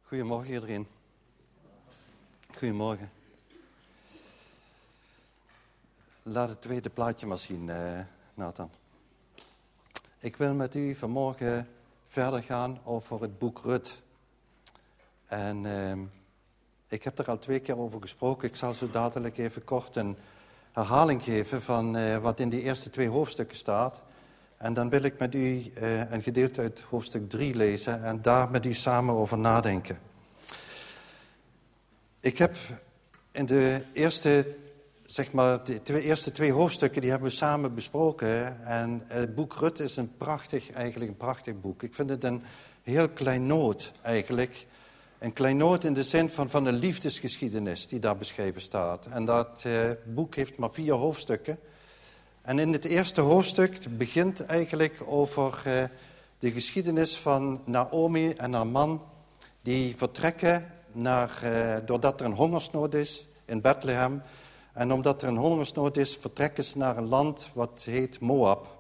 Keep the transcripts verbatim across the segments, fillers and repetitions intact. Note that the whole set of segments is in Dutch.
Goedemorgen iedereen. Goedemorgen. Laat het tweede plaatje maar zien, eh, Nathan. Ik wil met u vanmorgen verder gaan over het boek Rut. En eh, ik heb er al twee keer over gesproken. Ik zal zo dadelijk even kort een herhaling geven van eh, wat in die eerste twee hoofdstukken staat. En dan wil ik met u eh, een gedeelte uit hoofdstuk drie lezen en daar met u samen over nadenken. Ik heb in de eerste, zeg maar, de twee, eerste twee hoofdstukken, die hebben we samen besproken. En het boek Rut is een prachtig, eigenlijk een prachtig boek. Ik vind het een heel kleinood eigenlijk. Een kleinood in de zin van, van een liefdesgeschiedenis die daar beschreven staat. En dat eh, boek heeft maar vier hoofdstukken. En in het eerste hoofdstuk begint eigenlijk over uh, de geschiedenis van Naomi en haar man. Die vertrekken naar, uh, doordat er een hongersnood is in Bethlehem. En omdat er een hongersnood is, vertrekken ze naar een land wat heet Moab.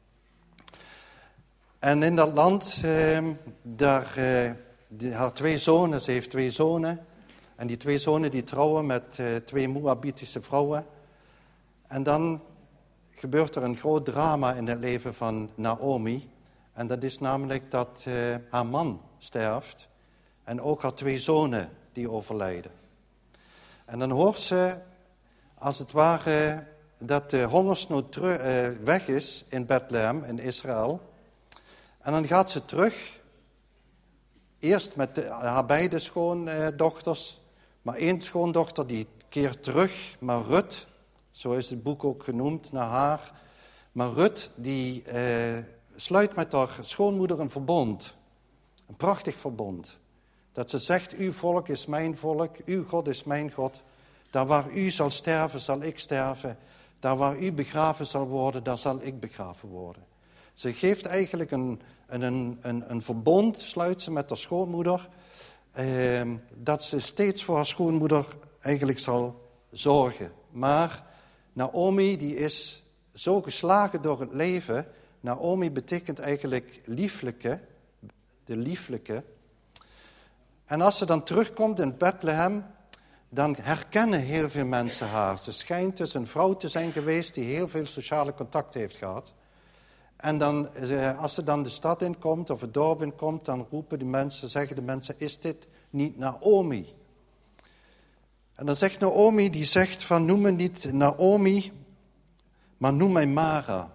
En in dat land, uh, daar, uh, die, haar twee zonen, ze heeft twee zonen. En die twee zonen die trouwen met uh, twee Moabitische vrouwen. En dan gebeurt er een groot drama in het leven van Naomi. En dat is namelijk dat uh, haar man sterft. En ook haar twee zonen die overlijden. En dan hoort ze, als het ware, dat de hongersnood terug, uh, weg is in Bethlehem, in Israël. En dan gaat ze terug. Eerst met de, haar beide schoondochters. Maar één schoondochter die keert terug, maar Rut, zo is het boek ook genoemd, naar haar. Maar Rut, die eh, sluit met haar schoonmoeder een verbond. Een prachtig verbond. Dat ze zegt, uw volk is mijn volk, uw God is mijn God. Daar waar u zal sterven, zal ik sterven. Daar waar u begraven zal worden, daar zal ik begraven worden. Ze geeft eigenlijk een, een, een, een verbond, sluit ze met haar schoonmoeder. Eh, dat ze steeds voor haar schoonmoeder eigenlijk zal zorgen. Maar Naomi die is zo geslagen door het leven. Naomi betekent eigenlijk lieflijke, de lieflijke. En als ze dan terugkomt in Bethlehem, dan herkennen heel veel mensen haar. Ze schijnt dus een vrouw te zijn geweest die heel veel sociale contacten heeft gehad. En dan, als ze dan de stad inkomt of het dorp inkomt, dan roepen de mensen, zeggen de mensen, is dit niet Naomi? En dan zegt Naomi, die zegt van, noem me niet Naomi, maar noem mij Mara.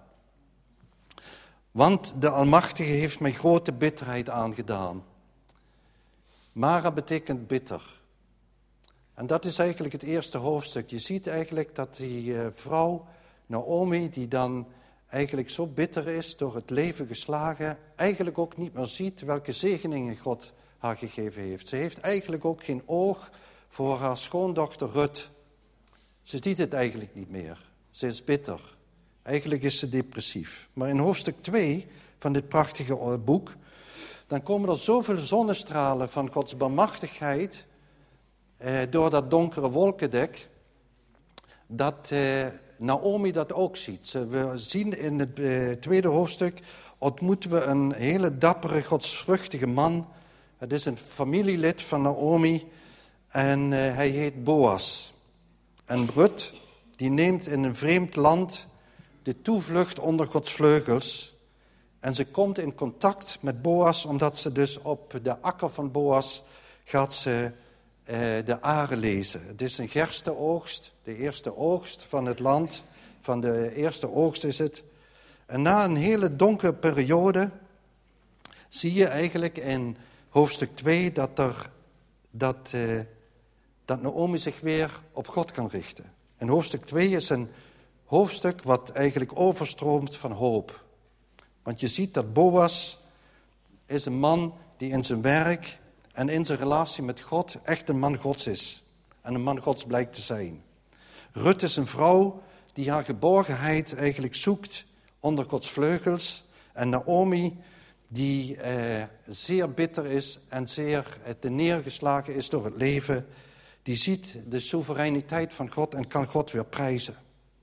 Want de Almachtige heeft mij grote bitterheid aangedaan. Mara betekent bitter. En dat is eigenlijk het eerste hoofdstuk. Je ziet eigenlijk dat die uh, vrouw, Naomi, die dan eigenlijk zo bitter is, door het leven geslagen, eigenlijk ook niet meer ziet welke zegeningen God haar gegeven heeft. Ze heeft eigenlijk ook geen oog voor haar schoondochter Rut. Ze ziet het eigenlijk niet meer. Ze is bitter. Eigenlijk is ze depressief. Maar in hoofdstuk twee van dit prachtige boek, dan komen er zoveel zonnestralen van Gods barmhartigheid eh, door dat donkere wolkendek, dat eh, Naomi dat ook ziet. Ze, we zien in het eh, tweede hoofdstuk, ontmoeten we een hele dappere, godsvruchtige man. Het is een familielid van Naomi en uh, hij heet Boas. En Rut, die neemt in een vreemd land de toevlucht onder Gods vleugels. En ze komt in contact met Boas, omdat ze dus op de akker van Boas gaat ze uh, de aren lezen. Het is een gerstenoogst, de eerste oogst van het land. Van de eerste oogst is het. En na een hele donkere periode zie je eigenlijk in hoofdstuk twee dat, er, dat, uh, dat Naomi zich weer op God kan richten. En hoofdstuk twee is een hoofdstuk wat eigenlijk overstroomt van hoop. Want je ziet dat Boas is een man die in zijn werk en in zijn relatie met God echt een man Gods is. En een man Gods blijkt te zijn. Rut is een vrouw die haar geborgenheid eigenlijk zoekt onder Gods vleugels. En Naomi die eh, zeer bitter is en zeer eh, neergeslagen is door het leven, die ziet de soevereiniteit van God en kan God weer prijzen.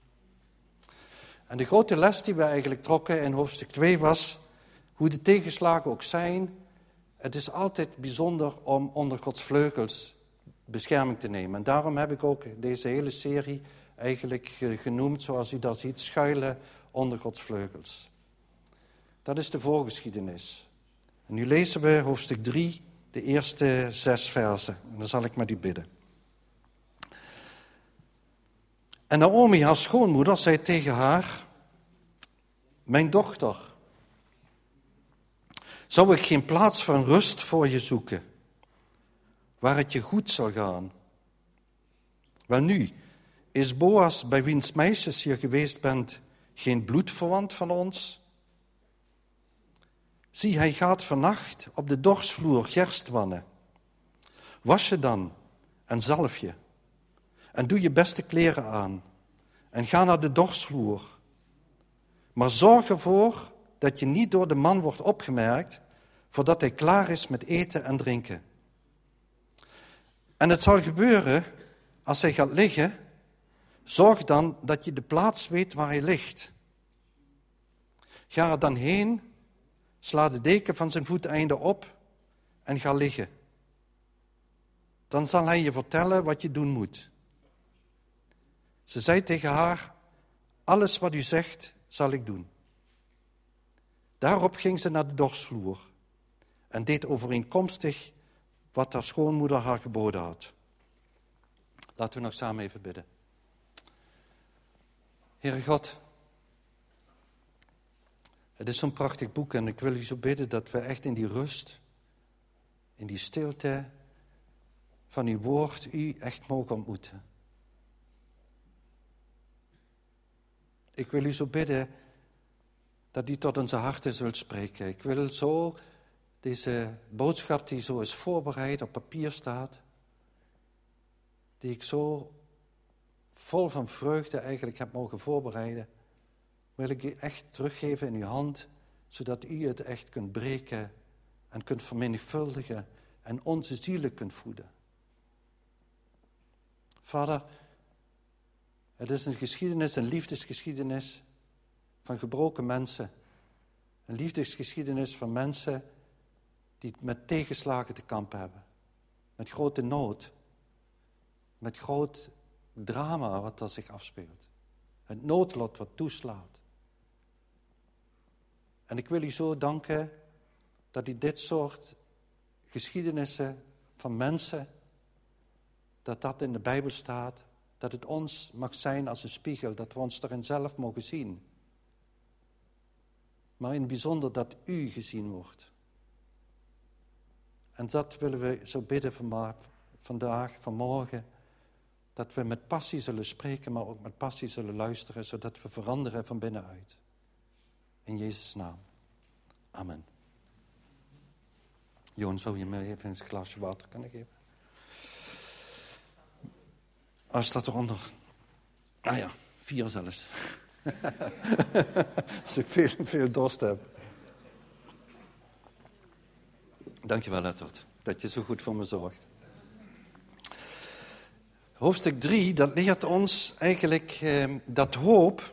En de grote les die we eigenlijk trokken in hoofdstuk twee was, hoe de tegenslagen ook zijn, het is altijd bijzonder om onder Gods vleugels bescherming te nemen. En daarom heb ik ook deze hele serie eigenlijk genoemd, zoals u dat ziet, schuilen onder Gods vleugels. Dat is de voorgeschiedenis. En nu lezen we hoofdstuk drie, de eerste zes versen. En dan zal ik met u bidden. En Naomi, haar schoonmoeder, zei tegen haar: mijn dochter, zou ik geen plaats van rust voor je zoeken, waar het je goed zal gaan? Welnu, is Boas, bij wiens meisjes je geweest bent, geen bloedverwant van ons? Zie, hij gaat vannacht op de dorsvloer gerst wannen. Was je dan en zalf je. En doe je beste kleren aan. En ga naar de dorsvloer. Maar zorg ervoor dat je niet door de man wordt opgemerkt, voordat hij klaar is met eten en drinken. En het zal gebeuren, als hij gaat liggen, zorg dan dat je de plaats weet waar hij ligt. Ga er dan heen, sla de deken van zijn voeteinde op en ga liggen. Dan zal hij je vertellen wat je doen moet. Ze zei tegen haar: alles wat u zegt, zal ik doen. Daarop ging ze naar de dorsvloer en deed overeenkomstig wat haar schoonmoeder haar geboden had. Laten we nog samen even bidden. Heere God, het is zo'n prachtig boek en ik wil u zo bidden dat we echt in die rust, in die stilte van uw woord, u echt mogen ontmoeten. Ik wil u zo bidden dat u tot onze harten zult spreken. Ik wil zo deze boodschap die zo is voorbereid, op papier staat, die ik zo vol van vreugde eigenlijk heb mogen voorbereiden, wil ik u echt teruggeven in uw hand, zodat u het echt kunt breken en kunt vermenigvuldigen en onze zielen kunt voeden. Vader, het is een geschiedenis, een liefdesgeschiedenis van gebroken mensen. Een liefdesgeschiedenis van mensen die met tegenslagen te kampen hebben. Met grote nood. Met groot drama wat er zich afspeelt. Het noodlot wat toeslaat. En ik wil u zo danken dat u dit soort geschiedenissen van mensen, dat dat in de Bijbel staat, dat het ons mag zijn als een spiegel, dat we ons erin zelf mogen zien. Maar in het bijzonder dat u gezien wordt. En dat willen we zo bidden vandaag, vanmorgen, dat we met passie zullen spreken, maar ook met passie zullen luisteren, zodat we veranderen van binnenuit. In Jezus' naam. Amen. Johan, zou je me even een glaasje water kunnen geven? Ah, staat eronder. Ah ja, vier zelfs. Als ik veel, veel dorst heb. Dankjewel, Edward, dat je zo goed voor me zorgt. Hoofdstuk drie, dat leert ons eigenlijk eh, dat hoop,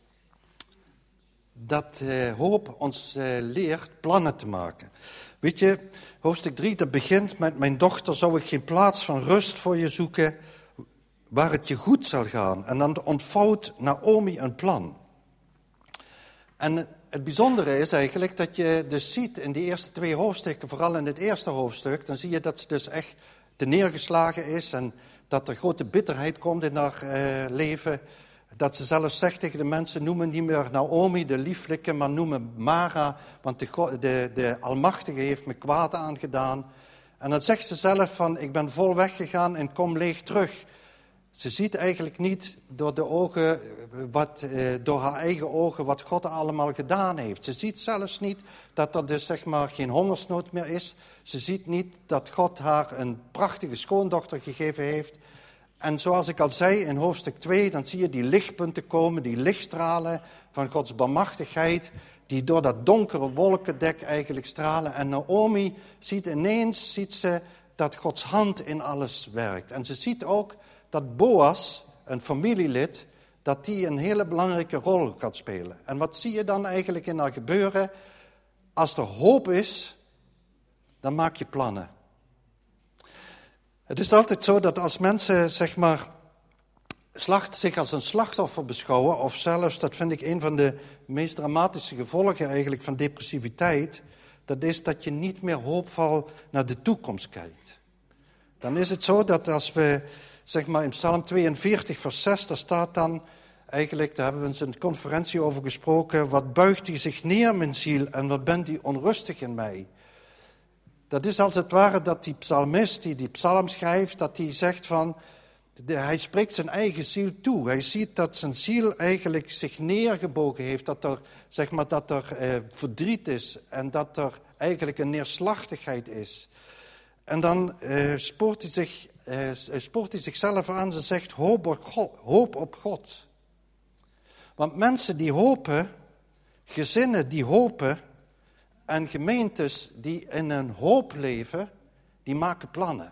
dat eh, hoop ons eh, leert plannen te maken. Weet je, hoofdstuk drie, dat begint met: mijn dochter, zou ik geen plaats van rust voor je zoeken, waar het je goed zal gaan. En dan ontvouwt Naomi een plan. En het bijzondere is eigenlijk dat je dus ziet in die eerste twee hoofdstukken, vooral in het eerste hoofdstuk, dan zie je dat ze dus echt te neergeslagen is en dat er grote bitterheid komt in haar uh, leven. Dat ze zelfs zegt tegen de mensen: noemen niet meer Naomi, de lieflijke, maar noemen Mara, want de, de, de Almachtige heeft me kwaad aangedaan. En dan zegt ze zelf van: ik ben vol weggegaan en kom leeg terug. Ze ziet eigenlijk niet door de ogen, wat, eh, door haar eigen ogen, wat God allemaal gedaan heeft. Ze ziet zelfs niet dat er dus zeg maar geen hongersnood meer is. Ze ziet niet dat God haar een prachtige schoondochter gegeven heeft. En zoals ik al zei in hoofdstuk twee, dan zie je die lichtpunten komen, die lichtstralen van Gods barmhartigheid, die door dat donkere wolkendek eigenlijk stralen. En Naomi ziet ineens, ziet ze dat Gods hand in alles werkt. En ze ziet ook dat Boas, een familielid, dat die een hele belangrijke rol gaat spelen. En wat zie je dan eigenlijk in haar gebeuren? Als er hoop is, dan maak je plannen. Het is altijd zo dat als mensen, zeg maar, slacht, zich als een slachtoffer beschouwen, of zelfs, dat vind ik een van de meest dramatische gevolgen eigenlijk van depressiviteit, dat is dat je niet meer hoopvol naar de toekomst kijkt. Dan is het zo dat als we, zeg maar in Psalm tweeënveertig vers zes, daar staat dan eigenlijk, daar hebben we eens in de conferentie over gesproken, wat buigt u zich neer, mijn ziel, en wat bent u onrustig in mij. Dat is als het ware dat die psalmist, die die psalm schrijft, dat hij zegt van, de, hij spreekt zijn eigen ziel toe. Hij ziet dat zijn ziel eigenlijk zich neergebogen heeft, dat er, zeg maar, dat er eh, verdriet is en dat er eigenlijk een neerslachtigheid is. En dan eh, spoort, hij zich, eh, spoort hij zichzelf aan en zegt, hoop op God. Hoop op God. Want mensen die hopen, gezinnen die hopen en gemeentes die in een hoop leven, die maken plannen.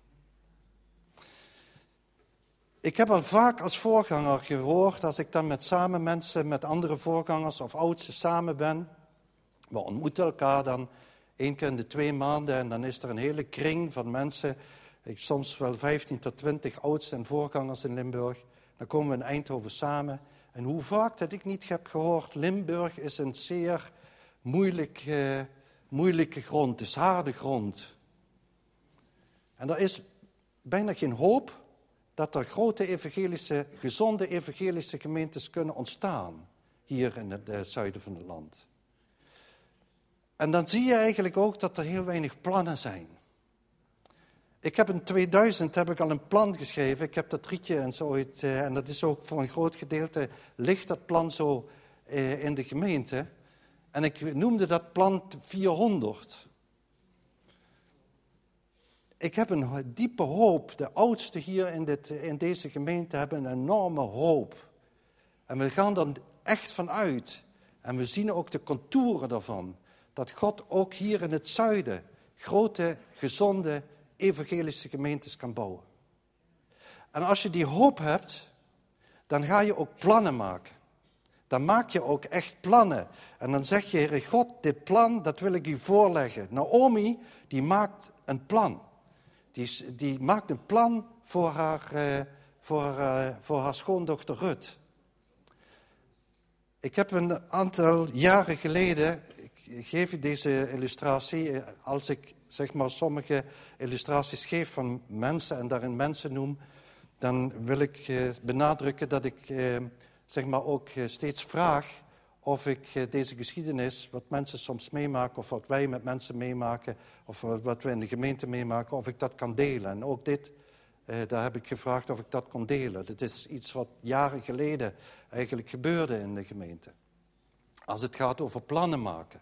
Ik heb al vaak als voorganger gehoord, als ik dan met samen mensen, met andere voorgangers of oudsten samen ben, we ontmoeten elkaar dan één keer in de twee maanden en dan is er een hele kring van mensen, ik, soms wel vijftien tot twintig oudsten en voorgangers in Limburg. Dan komen we in Eindhoven samen. En hoe vaak dat ik niet heb gehoord, Limburg is een zeer moeilijk, uh, moeilijke grond, is harde grond. En er is bijna geen hoop dat er grote evangelische, gezonde evangelische gemeentes kunnen ontstaan hier in het uh, zuiden van het land. En dan zie je eigenlijk ook dat er heel weinig plannen zijn. Ik heb in tweeduizend heb ik al een plan geschreven. Ik heb dat rietje en zo. Uh, en dat is ook voor een groot gedeelte ligt dat plan zo uh, in de gemeente. En ik noemde dat plan vierhonderd. Ik heb een diepe hoop. De oudsten hier in, dit, in deze gemeente hebben een enorme hoop. En we gaan er echt van uit. En we zien ook de contouren daarvan. Dat God ook hier in het zuiden grote, gezonde, evangelische gemeentes kan bouwen. En als je die hoop hebt, dan ga je ook plannen maken. Dan maak je ook echt plannen. En dan zeg je, Heere God, dit plan, dat wil ik u voorleggen. Naomi, die maakt een plan. Die, die maakt een plan voor haar, uh, voor, uh, voor haar schoondochter Rut. Ik heb een aantal jaren geleden, ik geef u deze illustratie, als ik zeg maar sommige illustraties geef van mensen en daarin mensen noem, dan wil ik uh, benadrukken dat ik uh, zeg maar ook uh, steeds vraag of ik uh, deze geschiedenis, wat mensen soms meemaken of wat wij met mensen meemaken of wat we in de gemeente meemaken, of ik dat kan delen. En ook dit, uh, daar heb ik gevraagd of ik dat kon delen. Dit is iets wat jaren geleden eigenlijk gebeurde in de gemeente. Als het gaat over plannen maken.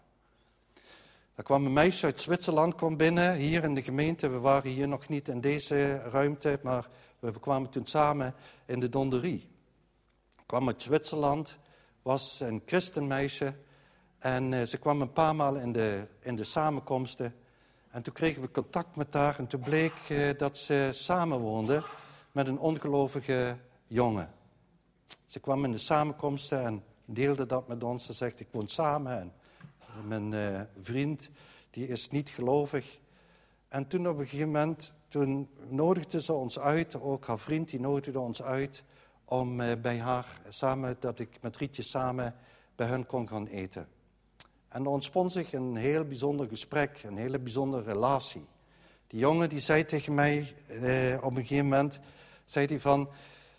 Er kwam een meisje uit Zwitserland kwam binnen, hier in de gemeente. We waren hier nog niet in deze ruimte, maar we kwamen toen samen in de Donderie. Kwam uit Zwitserland, was een christenmeisje en uh, ze kwam een paar maal in de, in de samenkomsten. En toen kregen we contact met haar en toen bleek uh, dat ze samenwoonde met een ongelovige jongen. Ze kwam in de samenkomsten en deelde dat met ons. Ze zegt, ik woon samen en mijn uh, vriend, die is niet gelovig. En toen op een gegeven moment, toen nodigde ze ons uit, ook haar vriend, die nodigde ons uit, om uh, bij haar samen, dat ik met Rietje samen bij hen kon gaan eten. En er ontspon zich een heel bijzonder gesprek, een hele bijzondere relatie. Die jongen die zei tegen mij, uh, op een gegeven moment, zei hij van,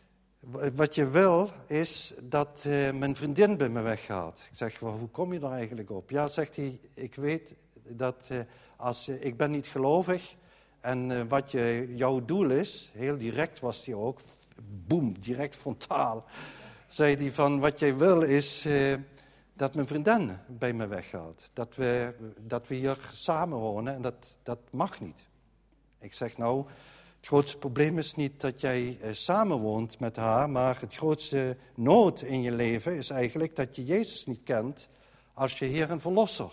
wat je wil is dat uh, mijn vriendin bij me weggaat. Ik zeg, well, hoe kom je daar eigenlijk op? Ja, zegt hij, ik weet dat uh, als uh, ik ben niet gelovig en uh, wat je, jouw doel is, heel direct was hij ook, boem, direct frontaal, zei hij van wat jij wil is uh, dat mijn vriendin bij me weggaat. Dat we, dat we hier samen wonen en dat, dat mag niet. Ik zeg nou, het grootste probleem is niet dat jij uh, samenwoont met haar, maar het grootste nood in je leven is eigenlijk dat je Jezus niet kent als je Heer en Verlosser.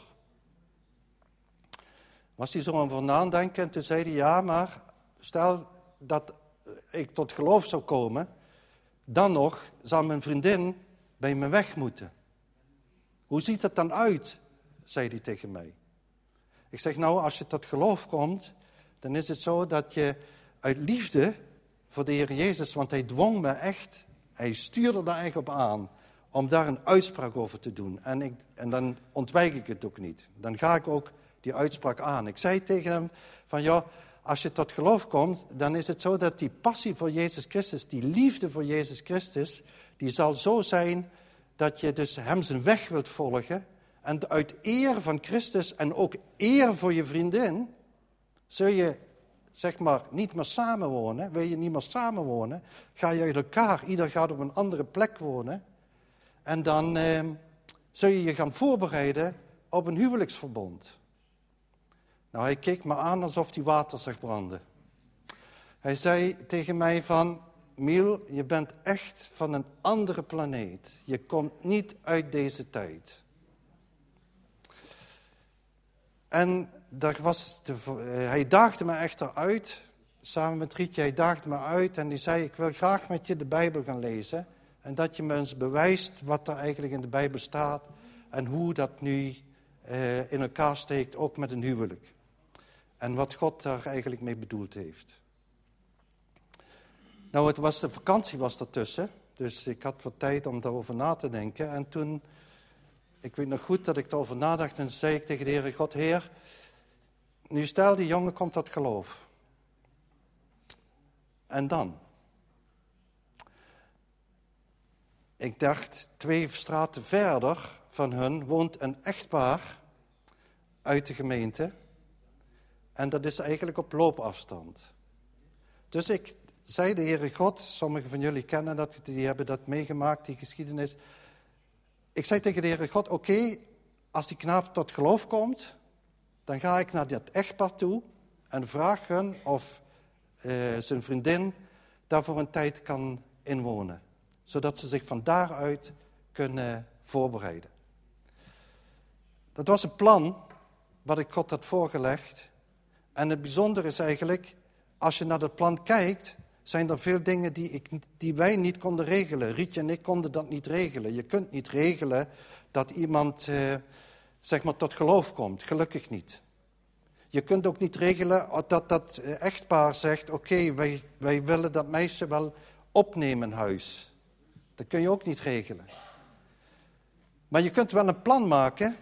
Was hij zo over nadenken en toen zei hij, ja, maar stel dat ik tot geloof zou komen, dan nog zal mijn vriendin bij me weg moeten. Hoe ziet het dan uit, zei hij tegen mij. Ik zeg, nou, als je tot geloof komt, dan is het zo dat je uit liefde voor de Heer Jezus, want hij dwong me echt, hij stuurde daar echt op aan, om daar een uitspraak over te doen. En, ik, en dan ontwijk ik het ook niet. Dan ga ik ook die uitspraak aan. Ik zei tegen hem van, ja, als je tot geloof komt, dan is het zo dat die passie voor Jezus Christus, die liefde voor Jezus Christus, die zal zo zijn dat je dus hem zijn weg wilt volgen. En uit eer van Christus en ook eer voor je vriendin, zul je, zeg maar, niet meer samenwonen. Wil je niet meer samenwonen, ga je uit elkaar, ieder gaat op een andere plek wonen. En dan eh, zul je je gaan voorbereiden op een huwelijksverbond. Nou, hij keek me aan alsof hij water zag branden. Hij zei tegen mij van, Miel, je bent echt van een andere planeet. Je komt niet uit deze tijd. En daar was de, uh, hij daagde me echter uit, samen met Rietje, hij daagde me uit en die zei, ik wil graag met je de Bijbel gaan lezen. En dat je me eens bewijst wat er eigenlijk in de Bijbel staat en hoe dat nu uh, in elkaar steekt, ook met een huwelijk. En wat God daar eigenlijk mee bedoeld heeft. Nou, het was, de vakantie was ertussen, dus ik had wat tijd om daarover na te denken. En toen, ik weet nog goed dat ik erover nadacht en zei ik tegen de Heere God, Heer, nu stel die jongen komt tot geloof. En dan? Ik dacht, twee straten verder van hun woont een echtpaar uit de gemeente. En dat is eigenlijk op loopafstand. Dus ik zei de Heere God, sommigen van jullie kennen dat, die hebben dat meegemaakt, die geschiedenis. Ik zei tegen de Heere God, oké, okay, als die knaap tot geloof komt, dan ga ik naar dat echtpaar toe en vraag hun of uh, zijn vriendin daar voor een tijd kan inwonen. Zodat ze zich van daaruit kunnen voorbereiden. Dat was een plan wat ik God had voorgelegd. En het bijzondere is eigenlijk, als je naar dat plan kijkt, zijn er veel dingen die, ik, die wij niet konden regelen. Rietje en ik konden dat niet regelen. Je kunt niet regelen dat iemand eh, zeg maar tot geloof komt. Gelukkig niet. Je kunt ook niet regelen dat dat echtpaar zegt, oké, okay, wij, wij willen dat meisje wel opnemen in huis. Dat kun je ook niet regelen. Maar je kunt wel een plan maken.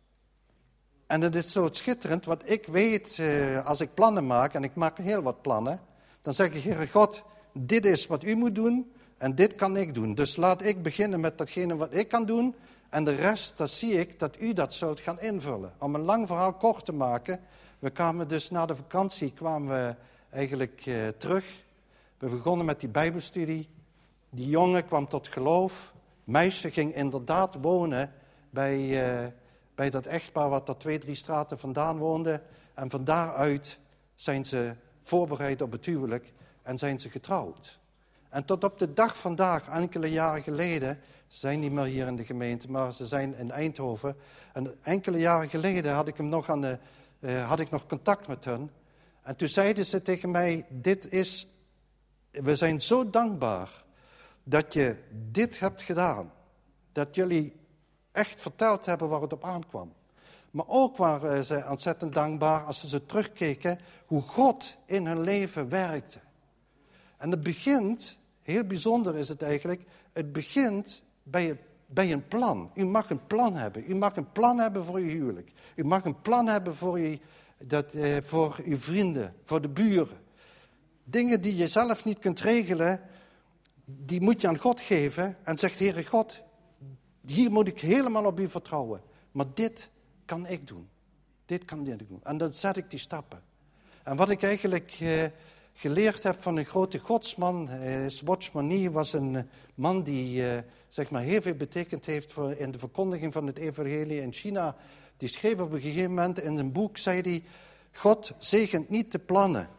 En dat is zo schitterend, want ik weet, eh, als ik plannen maak, en ik maak heel wat plannen, dan zeg ik, Heere God, dit is wat u moet doen en dit kan ik doen. Dus laat ik beginnen met datgene wat ik kan doen en de rest, dan zie ik dat u dat zult gaan invullen. Om een lang verhaal kort te maken, we kwamen dus na de vakantie, kwamen we eigenlijk eh, terug. We begonnen met die bijbelstudie. Die jongen kwam tot geloof. Meisje ging inderdaad wonen bij, uh, bij dat echtpaar wat er twee, drie straten vandaan woonde. En van daaruit zijn ze voorbereid op het huwelijk en zijn ze getrouwd. En tot op de dag vandaag, enkele jaren geleden, ze zijn niet meer hier in de gemeente, maar ze zijn in Eindhoven. En enkele jaren geleden had ik, hem nog, aan de, uh, had ik nog contact met hen. En toen zeiden ze tegen mij, dit is, we zijn zo dankbaar dat je dit hebt gedaan. Dat jullie echt verteld hebben waar het op aankwam. Maar ook waren ze ontzettend dankbaar als ze zo terugkeken hoe God in hun leven werkte. En het begint, heel bijzonder is het eigenlijk, het begint bij, bij een plan. U mag een plan hebben. U mag een plan hebben voor uw huwelijk. U mag een plan hebben voor, u, dat, eh, voor uw vrienden, voor de buren. Dingen die je zelf niet kunt regelen, die moet je aan God geven en zegt, Heere God, hier moet ik helemaal op u vertrouwen. Maar dit kan ik doen. Dit kan ik doen. En dan zet ik die stappen. En wat ik eigenlijk eh, geleerd heb van een grote godsman, eh, Swatchmani was een man die eh, zeg maar heel veel betekend heeft voor, in de verkondiging van het evangelie in China. Die schreef op een gegeven moment in een boek, zei hij, God zegent niet de plannen.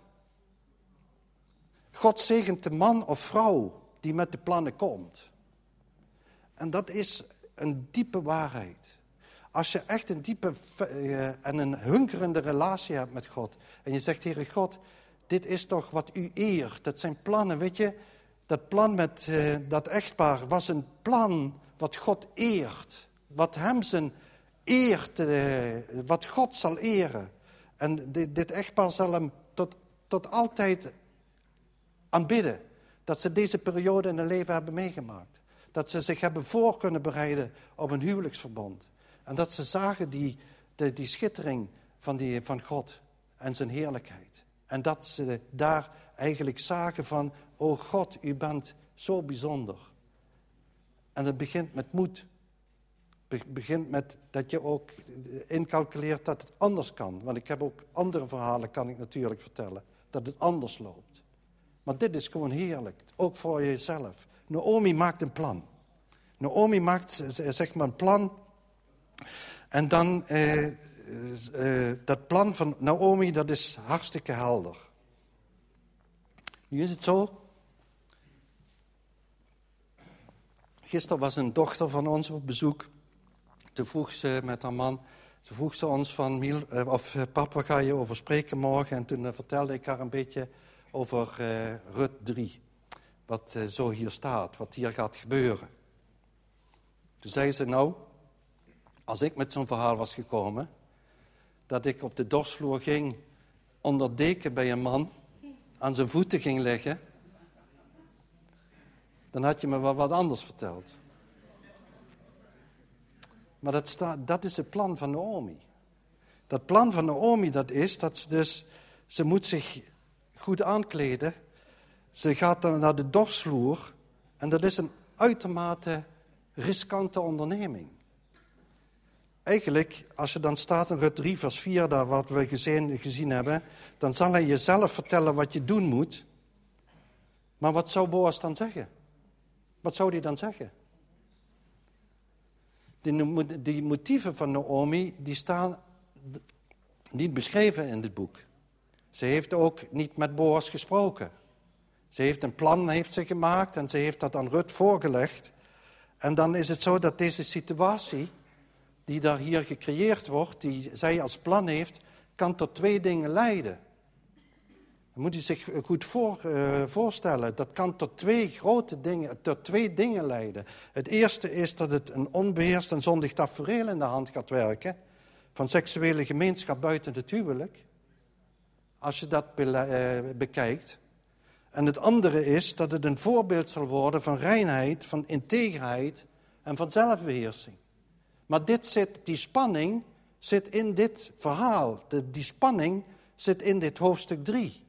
God zegent de man of vrouw die met de plannen komt. En dat is een diepe waarheid. Als je echt een diepe uh, en een hunkerende relatie hebt met God. En je zegt, Heere God, dit is toch wat u eert. Dat zijn plannen, weet je. Dat plan met uh, dat echtpaar was een plan wat God eert. Wat hem zijn eert, uh, wat God zal eren. En dit, dit echtpaar zal hem tot, tot altijd aanbidden. Dat ze deze periode in hun leven hebben meegemaakt. Dat ze zich hebben voor kunnen bereiden op een huwelijksverbond. En dat ze zagen die, die, die schittering van, die, van God en zijn heerlijkheid. En dat ze daar eigenlijk zagen van, o God, u bent zo bijzonder. En het begint met moed. Het begint met dat je ook incalculeert dat het anders kan. Want ik heb ook andere verhalen, kan ik natuurlijk vertellen, dat het anders loopt. Maar dit is gewoon heerlijk, ook voor jezelf. Naomi maakt een plan. Naomi maakt zeg maar een plan. En dan, eh, eh, dat plan van Naomi, dat is hartstikke helder. Nu is het zo. Gisteren was een dochter van ons op bezoek. Toen vroeg ze met haar man, ze vroeg ze ons van, Miel, of pap, waar ga je over spreken morgen? En toen uh, vertelde ik haar een beetje over uh, Rut drie. Wat uh, zo hier staat, wat hier gaat gebeuren. Toen zei ze, nou, als ik met zo'n verhaal was gekomen, dat ik op de dorsvloer ging, onder deken bij een man, aan zijn voeten ging liggen, dan had je me wel wat anders verteld. Maar dat, staat, dat is het plan van Naomi. Dat plan van Naomi, dat is dat ze dus, ze moet zich goed aankleden. Ze gaat dan naar de dorsvloer en dat is een uitermate riskante onderneming. Eigenlijk, als je dan staat in Rut drie vers vier, daar wat we gezien, gezien hebben, dan zal hij jezelf vertellen wat je doen moet. Maar wat zou Boas dan zeggen? Wat zou hij dan zeggen? Die, die motieven van Naomi, die staan niet beschreven in dit boek. Ze heeft ook niet met Boas gesproken. Ze heeft een plan heeft ze gemaakt en ze heeft dat aan Rut voorgelegd. En dan is het zo dat deze situatie, die daar hier gecreëerd wordt, die zij als plan heeft, kan tot twee dingen leiden. Dat moet u zich goed voor, uh, voorstellen. Dat kan tot twee grote dingen, tot twee dingen leiden. Het eerste is dat het een onbeheerst en zondig tafereel in de hand gaat werken. Van seksuele gemeenschap buiten het huwelijk. Als je dat be- uh, bekijkt. En het andere is dat het een voorbeeld zal worden van reinheid, van integerheid en van zelfbeheersing. Maar dit zit, die spanning zit in dit verhaal. De, die spanning zit in dit hoofdstuk drie.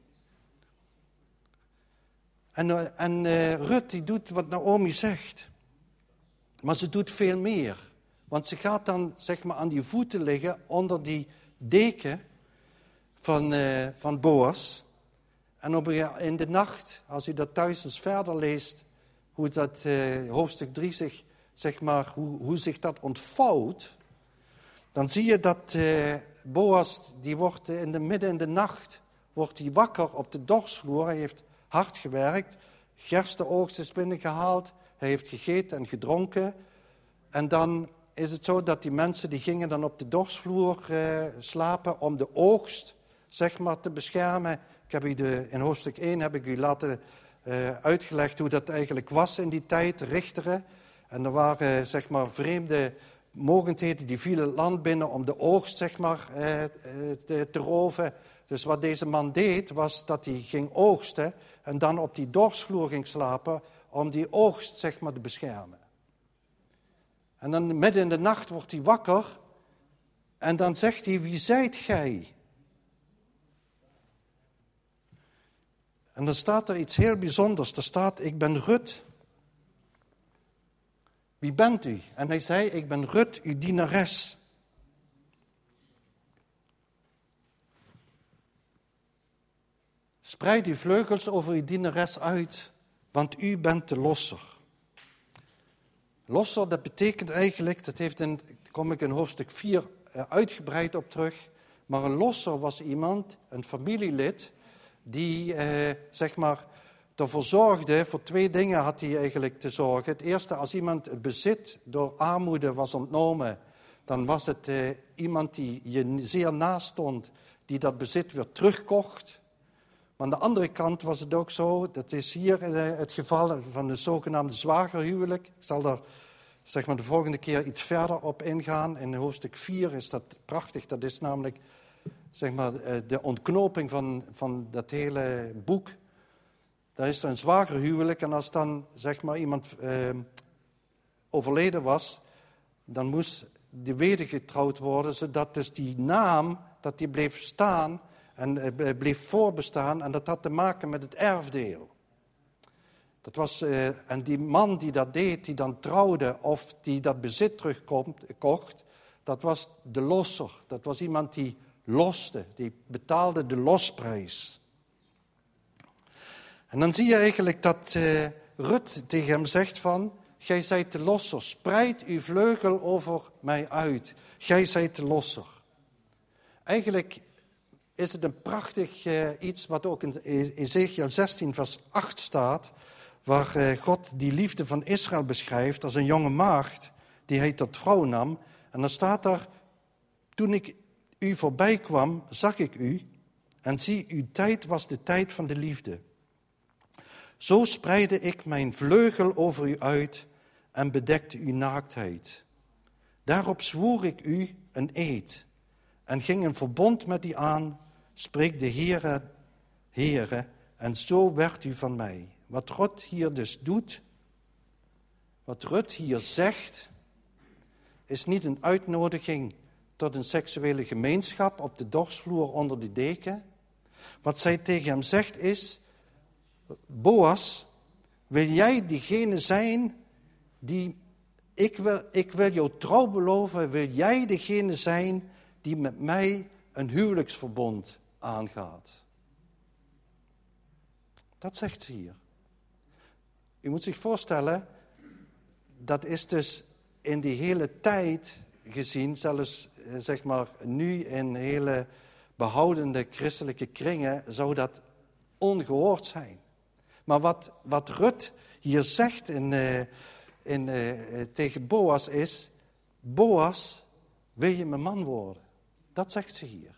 En, en uh, Rut die doet wat Naomi zegt. Maar ze doet veel meer. Want ze gaat dan zeg maar aan die voeten liggen onder die deken van, uh, van Boas. En op, in de nacht, als u dat thuis eens verder leest, hoe dat uh, hoofdstuk drie zich, zeg maar, hoe, hoe zich dat ontvouwt, dan zie je dat uh, Boas, die wordt in de midden in de nacht, wordt hij wakker op de dorsvloer. Hij heeft hard gewerkt, gerstenoogst is binnengehaald, hij heeft gegeten en gedronken. En dan is het zo dat die mensen, die gingen dan op de dorsvloer uh, slapen om de oogst, zeg maar, te beschermen. Ik heb u de, in hoofdstuk één heb ik u laten uh, uitgelegd hoe dat eigenlijk was in die tijd, richteren. En er waren uh, zeg maar vreemde mogendheden die vielen het land binnen om de oogst zeg maar, uh, te, te roven. Dus wat deze man deed, was dat hij ging oogsten en dan op die dorsvloer ging slapen om die oogst zeg maar, te beschermen. En dan midden in de nacht wordt hij wakker en dan zegt hij, wie zijt gij? En dan staat er iets heel bijzonders. Er staat, ik ben Rut. Wie bent u? En hij zei, ik ben Rut, uw dienares. Spreid uw vleugels over uw dienares uit, want u bent de losser. Losser, dat betekent eigenlijk, dat heeft in, daar kom ik in hoofdstuk vier uitgebreid op terug, maar een losser was iemand, een familielid, die eh, zeg maar ervoor zorgde, voor twee dingen had hij eigenlijk te zorgen. Het eerste, als iemand het bezit door armoede was ontnomen, dan was het eh, iemand die je zeer naast stond, die dat bezit weer terugkocht. Maar aan de andere kant was het ook zo, dat is hier eh, het geval van de zogenaamde zwagerhuwelijk. Ik zal daar zeg maar, de volgende keer iets verder op ingaan. In hoofdstuk vier is dat prachtig, dat is namelijk zeg maar, de ontknoping van, van dat hele boek. Daar is er een zwagerhuwelijk en als dan zeg maar, iemand eh, overleden was, dan moest die wedergetrouwd worden, zodat dus die naam, dat die bleef staan en eh, bleef voorbestaan en dat had te maken met het erfdeel. Dat was, uh, en die man die dat deed, die dan trouwde of die dat bezit terugkocht, dat was de losser. Dat was iemand die loste, die betaalde de losprijs. En dan zie je eigenlijk dat uh, Rut tegen hem zegt van, gij zijt de losser, spreid uw vleugel over mij uit. Gij zijt de losser. Eigenlijk is het een prachtig uh, iets wat ook in Ezekiel zestien vers acht staat, waar God die liefde van Israël beschrijft als een jonge maagd die hij tot vrouw nam. En dan staat daar, toen ik u voorbij kwam, zag ik u en zie, uw tijd was de tijd van de liefde. Zo spreidde ik mijn vleugel over u uit en bedekte uw naaktheid. Daarop zwoer ik u een eed en ging een verbond met u aan, spreekt de Heere, Heere, en zo werd u van mij. Wat Rut hier dus doet, wat Rut hier zegt, is niet een uitnodiging tot een seksuele gemeenschap op de dorsvloer onder de deken. Wat zij tegen hem zegt is, Boas, wil jij diegene zijn die, ik wil, ik wil jou trouw beloven, wil jij degene zijn die met mij een huwelijksverbond aangaat? Dat zegt ze hier. U moet zich voorstellen, dat is dus in die hele tijd gezien, zelfs zeg maar nu in hele behoudende christelijke kringen, zou dat ongehoord zijn. Maar wat, wat Rut hier zegt in, uh, in, uh, tegen Boas is, Boas, wil je mijn man worden? Dat zegt ze hier.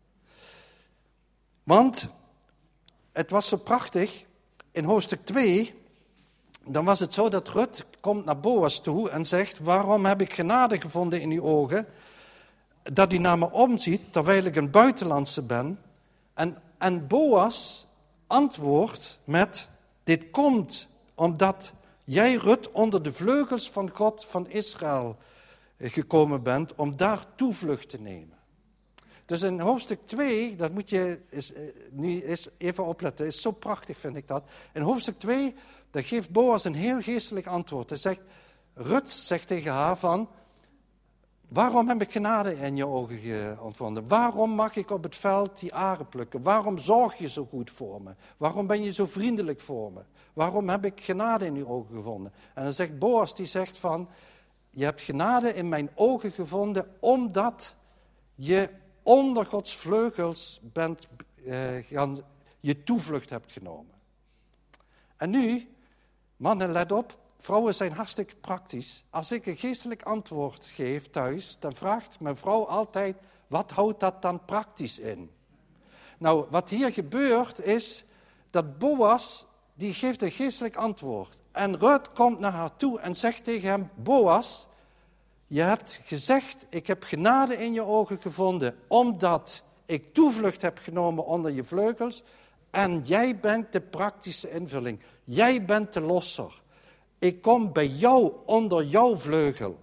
Want het was zo prachtig, in hoofdstuk twee... Dan was het zo dat Rut komt naar Boas toe en zegt, waarom heb ik genade gevonden in uw ogen, dat u naar me omziet, terwijl ik een buitenlandse ben. En, en Boas antwoordt met, dit komt omdat jij, Rut, onder de vleugels van God van Israël gekomen bent, om daar toevlucht te nemen. Dus in hoofdstuk twee, dat moet je is, nu eens even opletten, is zo prachtig vind ik dat. In hoofdstuk twee... Dan geeft Boas een heel geestelijk antwoord. Hij zegt, Rut zegt tegen haar van, waarom heb ik genade in je ogen ontvonden? Waarom mag ik op het veld die aren plukken? Waarom zorg je zo goed voor me? Waarom ben je zo vriendelijk voor me? Waarom heb ik genade in je ogen gevonden? En dan zegt Boas, die zegt van, je hebt genade in mijn ogen gevonden, omdat je onder Gods vleugels bent, eh, gaan, je toevlucht hebt genomen. En nu... Mannen, let op, vrouwen zijn hartstikke praktisch. Als ik een geestelijk antwoord geef thuis, dan vraagt mijn vrouw altijd, wat houdt dat dan praktisch in? Nou, wat hier gebeurt is, dat Boas, die geeft een geestelijk antwoord. En Rut komt naar haar toe en zegt tegen hem, Boas, je hebt gezegd, ik heb genade in je ogen gevonden, omdat ik toevlucht heb genomen onder je vleugels, en jij bent de praktische invulling. Jij bent de losser. Ik kom bij jou onder jouw vleugel.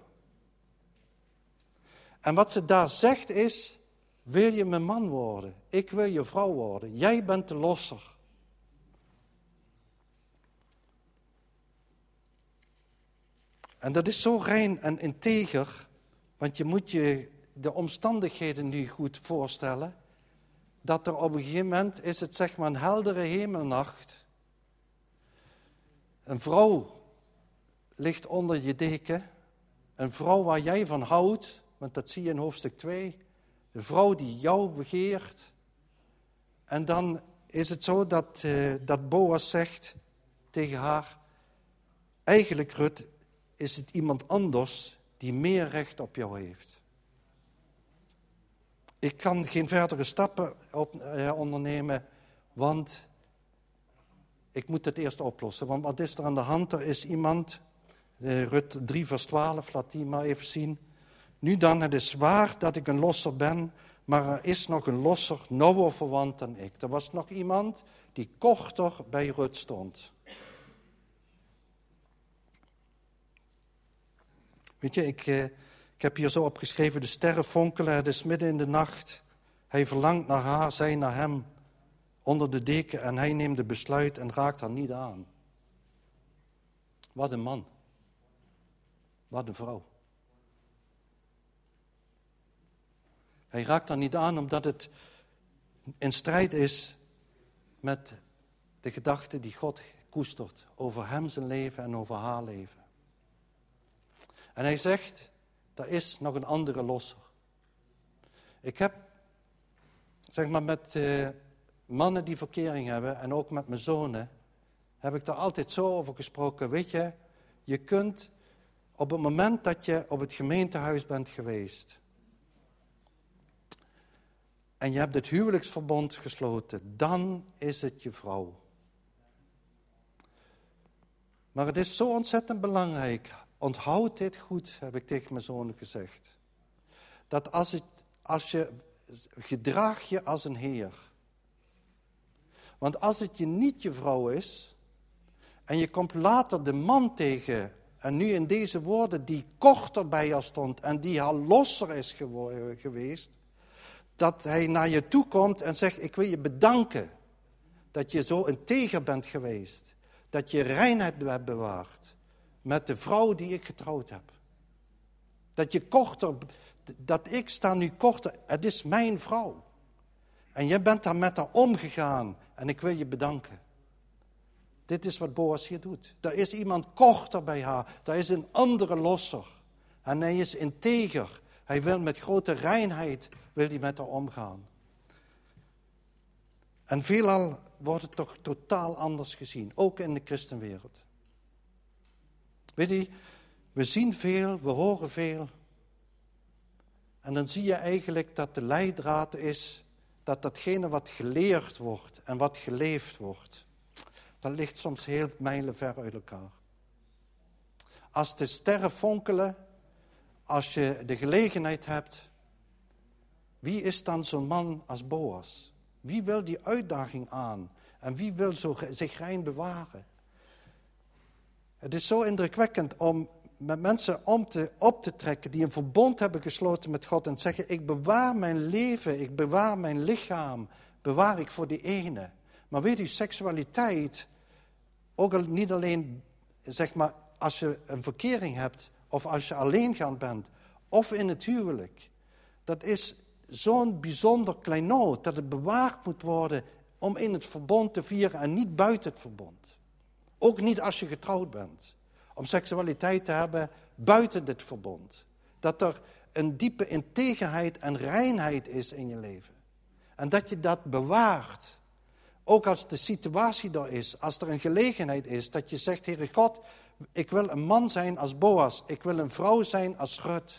En wat ze daar zegt is, wil je mijn man worden? Ik wil je vrouw worden. Jij bent de losser. En dat is zo rein en integer, want je moet je de omstandigheden nu goed voorstellen, dat er op een gegeven moment is het zeg maar een heldere hemelnacht. Een vrouw ligt onder je deken, een vrouw waar jij van houdt, want dat zie je in hoofdstuk twee, een vrouw die jou begeert. En dan is het zo dat, uh, dat Boas zegt tegen haar, eigenlijk Rut, is het iemand anders die meer recht op jou heeft. Ik kan geen verdere stappen op, eh, ondernemen, want ik moet het eerst oplossen. Want wat is er aan de hand? Er is iemand, eh, Rut drie vers twaalf, laat die maar even zien. Nu dan, het is waar dat ik een losser ben, Maar er is nog een losser, nauwer verwant dan ik. Er was nog iemand die korter bij Rut stond. Weet je, ik, eh, ik heb hier zo opgeschreven, de sterren fonkelen, het is midden in de nacht. Hij verlangt naar haar, zij naar hem, onder de deken en hij neemt de besluit en raakt haar niet aan. Wat een man. Wat een vrouw. Hij raakt haar niet aan omdat het in strijd is met de gedachten die God koestert over hem zijn leven en over haar leven. En hij zegt, er is nog een andere losser. Ik heb, zeg maar, met uh, mannen die verkering hebben en ook met mijn zonen, heb ik daar altijd zo over gesproken. Weet je, je kunt op het moment dat je op het gemeentehuis bent geweest en je hebt het huwelijksverbond gesloten, dan is het je vrouw. Maar het is zo ontzettend belangrijk, onthoud dit goed, heb ik tegen mijn zonen gezegd. Dat als, het, als je, gedraag je als een heer. Want als het je niet je vrouw is, en je komt later de man tegen, en nu in deze woorden die korter bij haar stond en die haar losser is gewo- geweest, dat hij naar je toe komt en zegt, ik wil je bedanken dat je zo integer bent geweest. Dat je reinheid hebt bewaard met de vrouw die ik getrouwd heb. Dat je korter, dat ik sta nu korter, het is mijn vrouw. En jij bent daar met haar omgegaan en ik wil je bedanken. Dit is wat Boas hier doet. Er is iemand korter bij haar, er is een andere losser. En hij is integer. Hij wil met grote reinheid wil hij met haar omgaan. En veelal wordt het toch totaal anders gezien, ook in de christenwereld. Weet je, we zien veel, we horen veel. En dan zie je eigenlijk dat de leidraad is dat datgene wat geleerd wordt en wat geleefd wordt, dat ligt soms heel mijlenver uit elkaar. Als de sterren fonkelen, als je de gelegenheid hebt, wie is dan zo'n man als Boas? Wie wil die uitdaging aan? En wie wil zo zich rein bewaren? Het is zo indrukwekkend om met mensen om te, op te trekken die een verbond hebben gesloten met God en zeggen, ik bewaar mijn leven, ik bewaar mijn lichaam, bewaar ik voor die ene. Maar weet u, seksualiteit, ook al, niet alleen, zeg maar, als je een verkering hebt of als je alleengaand bent of in het huwelijk, dat is zo'n bijzonder kleinood dat het bewaard moet worden om in het verbond te vieren en niet buiten het verbond. Ook niet als je getrouwd bent. Om seksualiteit te hebben buiten dit verbond. Dat er een diepe integerheid en reinheid is in je leven. En dat je dat bewaart. Ook als de situatie er is, als er een gelegenheid is, dat je zegt, Heere God, ik wil een man zijn als Boas, ik wil een vrouw zijn als Rut.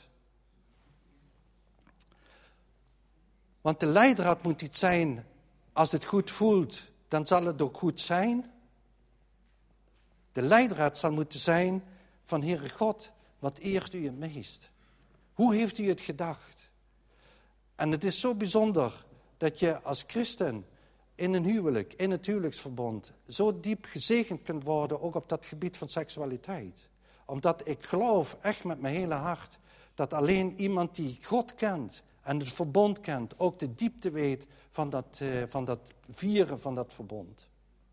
Want de leidraad moet iets zijn, als het goed voelt, dan zal het ook goed zijn. De leidraad zal moeten zijn van, Heere God, wat eert u het meest? Hoe heeft u het gedacht? En het is zo bijzonder dat je als christen in een huwelijk, in het huwelijksverbond, zo diep gezegend kunt worden, ook op dat gebied van seksualiteit. Omdat ik geloof echt met mijn hele hart dat alleen iemand die God kent en het verbond kent, ook de diepte weet van dat, uh, van dat vieren van dat verbond.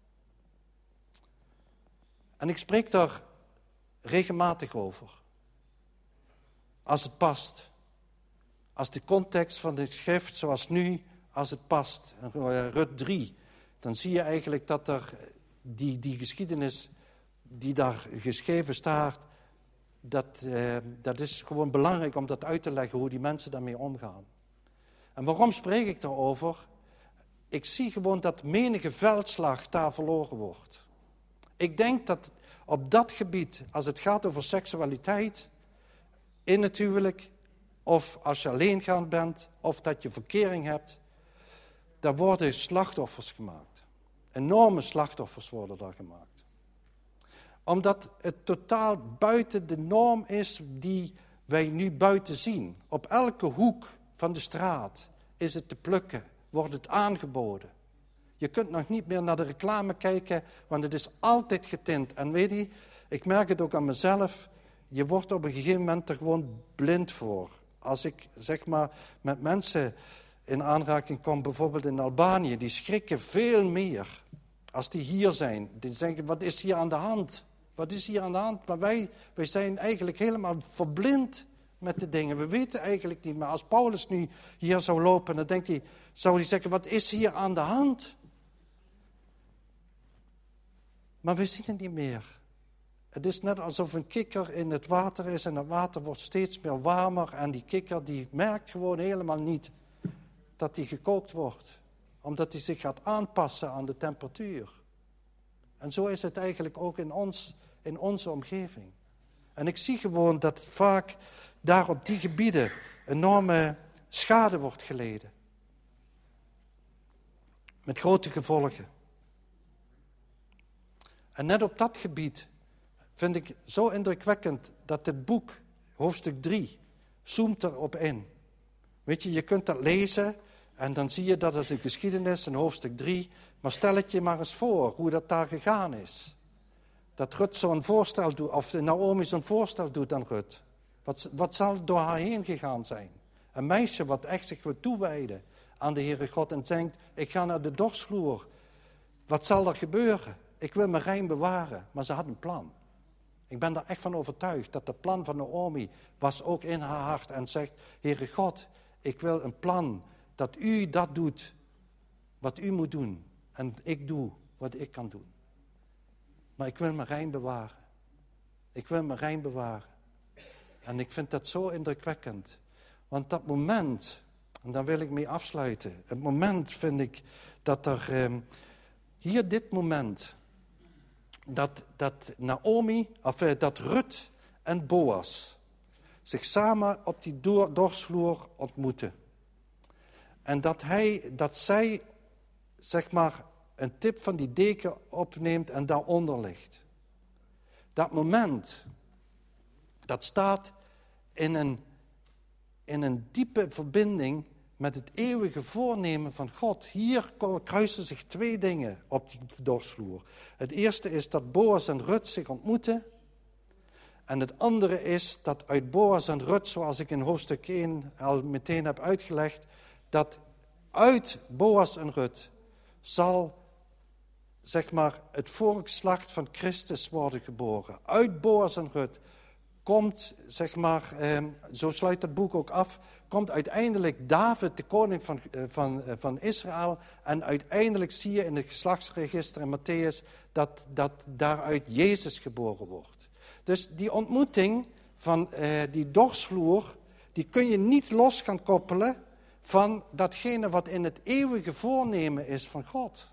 En ik spreek daar regelmatig over. Als het past. Als de context van de schrift zoals nu, als het past. Rut drie, dan zie je eigenlijk dat er die, die geschiedenis die daar geschreven staat, dat, eh, dat is gewoon belangrijk om dat uit te leggen, hoe die mensen daarmee omgaan. En waarom spreek ik daarover? Ik zie gewoon dat menige veldslag daar verloren wordt. Ik denk dat op dat gebied, als het gaat over seksualiteit, in het huwelijk, of als je alleengaand bent, of dat je verkering hebt, daar worden slachtoffers gemaakt. Enorme slachtoffers worden daar gemaakt. Omdat het totaal buiten de norm is die wij nu buiten zien. Op elke hoek van de straat is het te plukken, wordt het aangeboden. Je kunt nog niet meer naar de reclame kijken, want het is altijd getint. En weet je, ik merk het ook aan mezelf, je wordt op een gegeven moment er gewoon blind voor. Als ik zeg maar met mensen in aanraking kom, bijvoorbeeld in Albanië, die schrikken veel meer als die hier zijn. Die zeggen, wat is hier aan de hand? Wat is hier aan de hand? Maar wij, wij zijn eigenlijk helemaal verblind met de dingen. We weten eigenlijk niet, maar als Paulus nu hier zou lopen, dan denkt hij, zou hij zeggen, wat is hier aan de hand? Maar we zien het niet meer. Het is net alsof een kikker in het water is en het water wordt steeds meer warmer en die kikker die merkt gewoon helemaal niet dat die gekookt wordt. Omdat hij zich gaat aanpassen aan de temperatuur. En zo is het eigenlijk ook in, ons, in onze omgeving. En ik zie gewoon dat vaak daar op die gebieden enorme schade wordt geleden. Met grote gevolgen. En net op dat gebied vind ik zo indrukwekkend dat het boek, hoofdstuk drie, zoomt erop in. Weet je, je kunt dat lezen en dan zie je dat is een geschiedenis, een hoofdstuk drie. Maar stel het je maar eens voor hoe dat daar gegaan is. Dat Rut zo'n voorstel doet, of Naomi zo'n voorstel doet aan Rut. Wat, wat zal door haar heen gegaan zijn? Een meisje wat echt zich wil toewijden aan de Heere God en denkt, ik ga naar de dorsvloer. Wat zal er gebeuren? Ik wil mijn rein bewaren. Maar ze had een plan. Ik ben daar echt van overtuigd dat het plan van Naomi was ook in haar hart en zegt, Heere God, ik wil een plan dat u dat doet wat u moet doen. En ik doe wat ik kan doen. Maar ik wil mijn rein bewaren. Ik wil mijn rein bewaren. En ik vind dat zo indrukwekkend. Want dat moment, en daar wil ik mee afsluiten. Het moment vind ik dat er, eh, hier dit moment, dat, dat Naomi, of eh, dat Rut en Boas zich samen op die door, dorsvloer ontmoeten. En dat, hij, dat zij, zeg maar, een tip van die deken opneemt en daaronder ligt. Dat moment, dat staat in een, in een diepe verbinding met het eeuwige voornemen van God. Hier kruisen zich twee dingen op die dorsvloer. Het eerste is dat Boas en Rut zich ontmoeten. En het andere is dat uit Boas en Rut, zoals ik in hoofdstuk één al meteen heb uitgelegd, dat uit Boas en Rut zal, zeg maar, het voorgeslacht van Christus worden geboren. Uit Boas en Rut komt, zeg maar, eh, zo sluit het boek ook af, komt uiteindelijk David, de koning van, eh, van, eh, van Israël. En uiteindelijk zie je in het geslachtsregister in Matthäus dat, dat daaruit Jezus geboren wordt. Dus die ontmoeting van eh, die dorsvloer, die kun je niet los gaan koppelen van datgene wat in het eeuwige voornemen is van God.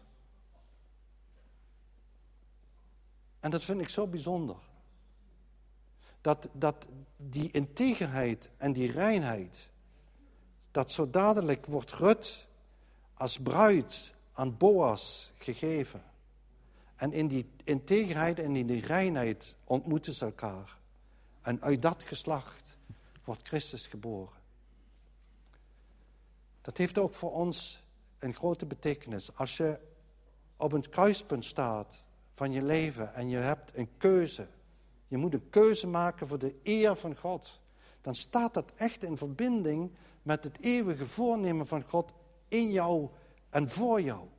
En dat vind ik zo bijzonder. Dat, dat die integerheid en die reinheid, dat zo dadelijk wordt Rut als bruid aan Boas gegeven. En in die integerheid en in die reinheid ontmoeten ze elkaar. En uit dat geslacht wordt Christus geboren. Dat heeft ook voor ons een grote betekenis. Als je op een kruispunt staat van je leven en je hebt een keuze. Je moet een keuze maken voor de eer van God. Dan staat dat echt in verbinding met het eeuwige voornemen van God in jou en voor jou.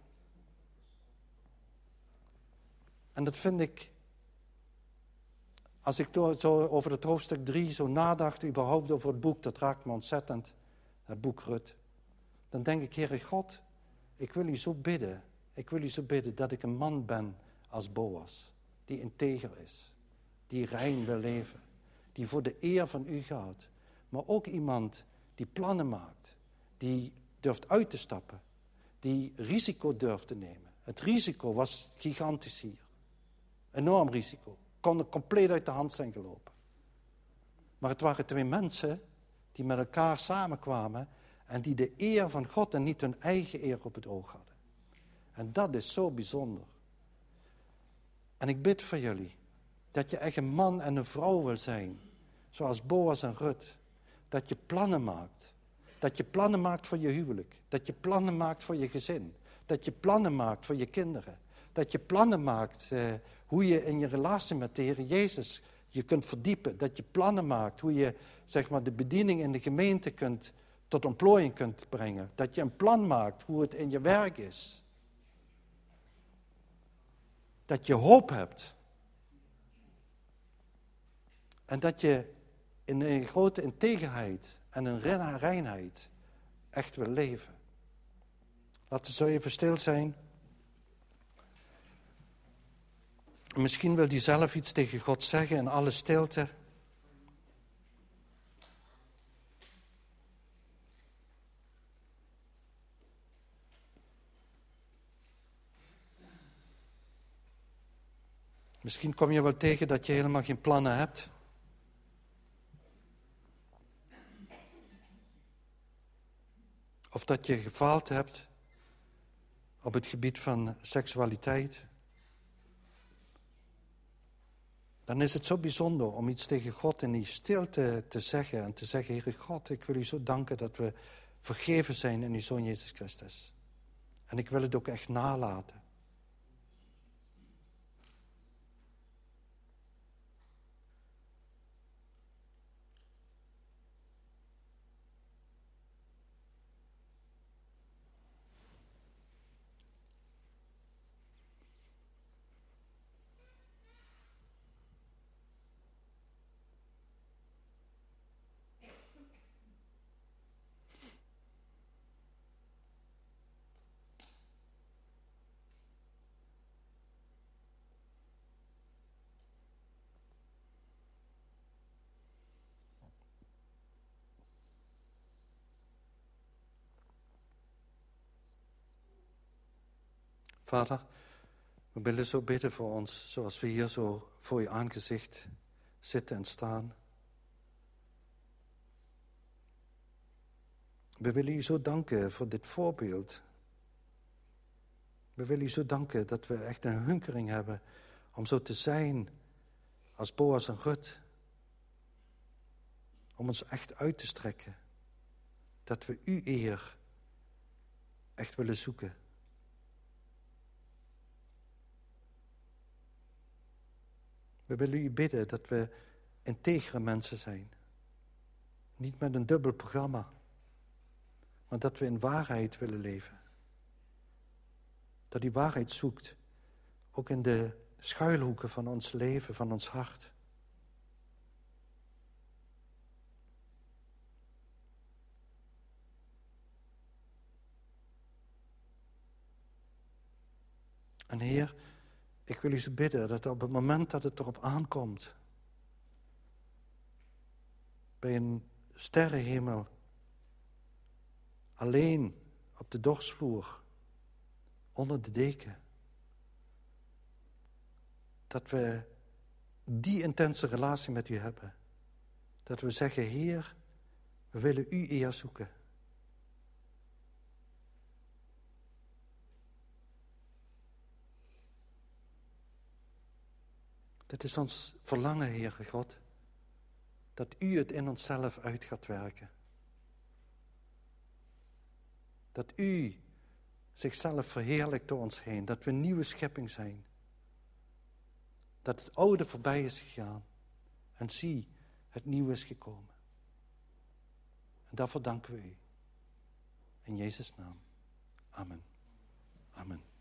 En dat vind ik, als ik zo over het hoofdstuk drie zo nadacht, überhaupt over het boek, dat raakt me ontzettend, het boek Rut. Dan denk ik, Heere God, ik wil u zo bidden, ik wil u zo bidden dat ik een man ben als Boas, die integer is, die rein wil leven, die voor de eer van u gaat, maar ook iemand die plannen maakt, die durft uit te stappen, die risico durft te nemen. Het risico was gigantisch hier. Enorm risico. Kon er compleet uit de hand zijn gelopen. Maar het waren twee mensen die met elkaar samenkwamen en die de eer van God en niet hun eigen eer op het oog hadden. En dat is zo bijzonder. En ik bid voor jullie dat je echt een man en een vrouw wil zijn, zoals Boas en Rut. Dat je plannen maakt. Dat je plannen maakt voor je huwelijk. Dat je plannen maakt voor je gezin. Dat je plannen maakt voor je kinderen. Dat je plannen maakt uh, hoe je in je relatie met de Heer Jezus je kunt verdiepen. Dat je plannen maakt hoe je zeg maar, de bediening in de gemeente kunt, tot ontplooiing kunt brengen. Dat je een plan maakt hoe het in je werk is. Dat je hoop hebt. En dat je in een grote integerheid en een reinheid echt wil leven. Laten we zo even stil zijn. Misschien wil hij zelf iets tegen God zeggen in alle stilte. Misschien kom je wel tegen dat je helemaal geen plannen hebt. Of dat je gefaald hebt op het gebied van seksualiteit. Dan is het zo bijzonder om iets tegen God in die stilte te zeggen. En te zeggen, Heere God, ik wil u zo danken dat we vergeven zijn in uw Zoon Jezus Christus. En ik wil het ook echt nalaten. Vader, we willen zo bidden voor ons, zoals we hier zo voor je aangezicht zitten en staan. We willen u zo danken voor dit voorbeeld. We willen u zo danken dat we echt een hunkering hebben om zo te zijn als Boas en Rut. Om ons echt uit te strekken. Dat we uw eer echt willen zoeken. We willen u bidden dat we integere mensen zijn. Niet met een dubbel programma. Maar dat we in waarheid willen leven. Dat die waarheid zoekt. Ook in de schuilhoeken van ons leven, van ons hart. En Heer, ik wil u zo bidden dat op het moment dat het erop aankomt, bij een sterrenhemel, alleen op de dorpsvloer, onder de deken, dat we die intense relatie met u hebben. Dat we zeggen, Heer, we willen u eer zoeken. Dat is ons verlangen, Heere God, dat u het in onszelf uit gaat werken. Dat u zichzelf verheerlijkt door ons heen, dat we een nieuwe schepping zijn. Dat het oude voorbij is gegaan en zie, het nieuwe is gekomen. En daarvoor danken we u. In Jezus' naam. Amen. Amen.